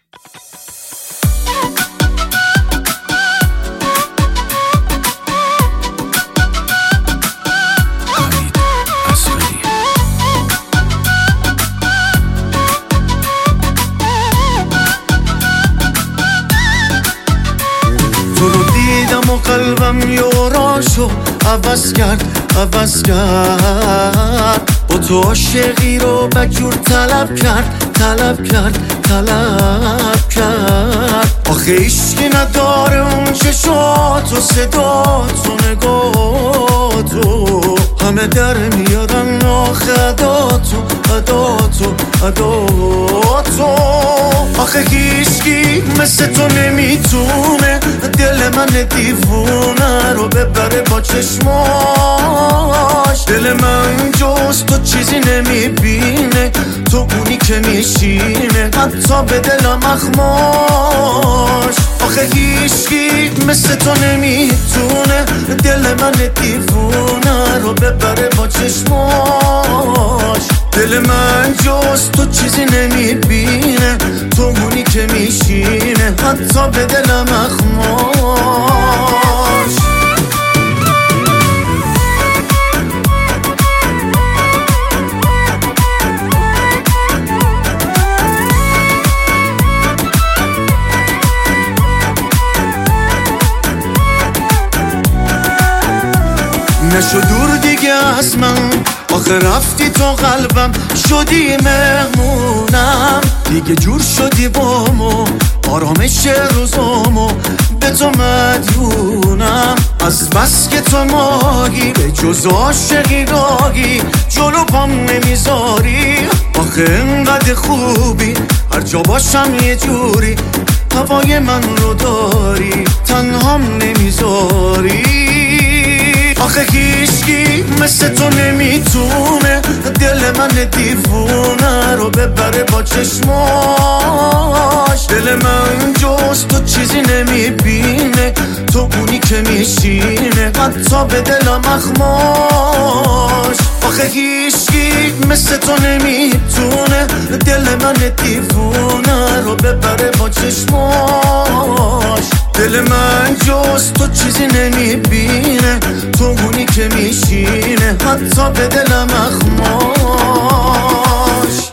تو رو دیدم و قلبم یاراشو عوض کرد با تو عاشقی رو بجور طلب کرد آخه عشقی نداره اون چشات و صدات و نگاتو همه در میارن آخه عداتو آخه هیچکی مثل تو نمیتونه دل من دیوونه رو ببره با چشماش دل من جز تو چیزی نمیبینه تو اونی که میشینه حتی به دلم اخماش آخه هیچکی مثل تو نمیتونه دل من دیوونه رو ببره با چشماش دل من جز تو چیزی نمیبینه تو اونی که میشینه حتی به دلم اخماش نشو دور دیگه از من آخه رفتی تو قلبم شدی مهمونم دیگه جور شدی بامو آرامش روزامو به تو مدیونم از بس که تو ماهی به جز عاشقی راهی جلو پام نمیذاری آخه انقدر خوبی هر جا باشم یه جوری هوای من رو داری تنهام نمیذاری آخه هیچکی مثل تو نمیتونه دل من دیوونه رو ببره با چشماش دل من جز تو چیزی نمیبینه تو اونی که میشینه حتی به دلم اخماش آخه هیچکی مثل تو نمیتونه دل من دیوونه رو ببره با چشماش دل من جز تو چیزی نمیبینه تو اونی که میشینه حتی به دلم اخماش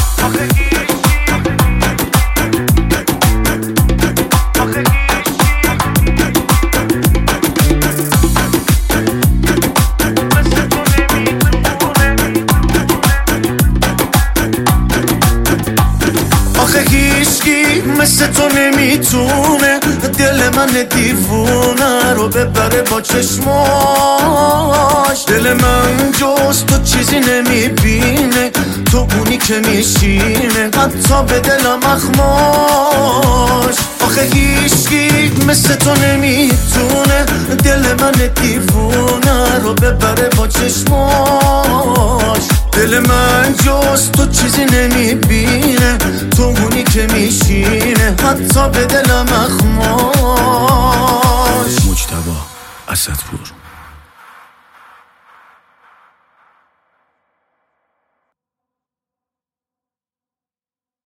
آخه هیچکی مثل تو نمیتونه دل من دیوونه رو ببره با چشماش دل من جز تو چیزی نمیبینه تو اونی که میشینه حتی به دلم اخماش آخه هیچکی مثل تو نمیتونه دل من دیوونه رو ببره با چشماش دل من جز تو چیزی نمیبینه تو اونی که میشینه حتی به دلم اخماش مجتبی اسدپور